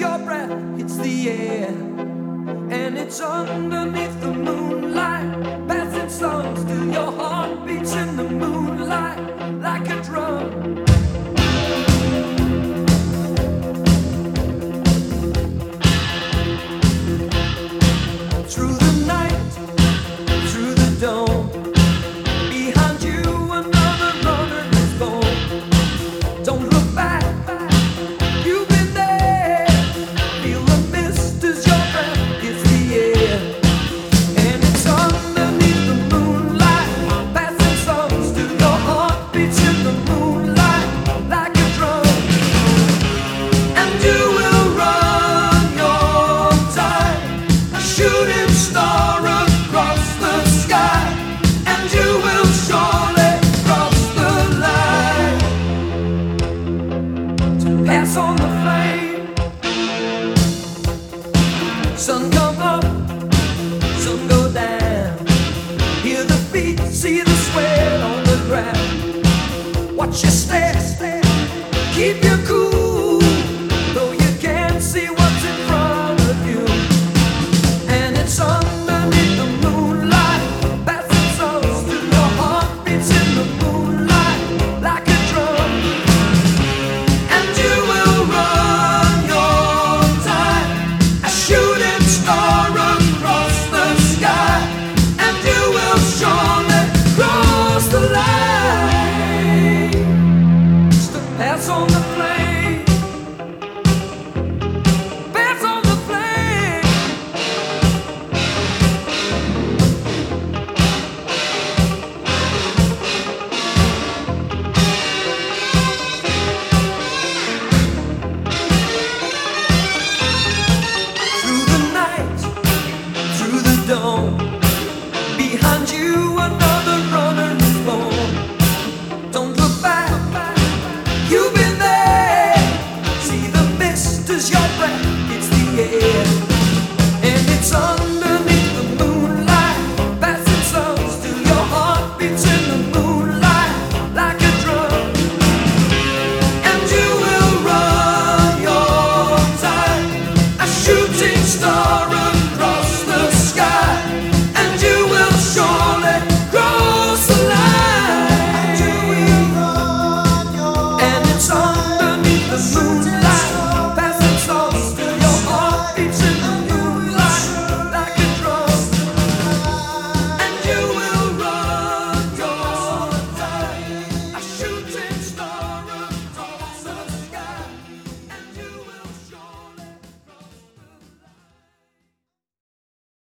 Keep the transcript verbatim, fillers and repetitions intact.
your breath hits the air, and it's underneath the moonlight, passing songs till your heart beats in the moonlight like a drum. Through the night, through the dawn, behind you another runner is born. Don't look back, you've been there. Feel the mist as your breath hits the air, and it's underneath the moonlight, passing songs till your heart beats in the moonlight like a drum. And you will run your time, a shooting star across the sky, and you will surely cross the line to pass on the flame. Sun come up, sun go down, hear the beat, see the sweat on the ground. Watch your step, keep your cool, though you can't see what's in front of you. And it's underneath the moonlight, passing songs till your heart beats in the moonlight like a drum. And you will run your time, a shooting star across the sky, and you will surely cross the line to pass on the flame, pass on the flame. Through the night, through the dawn, behind you another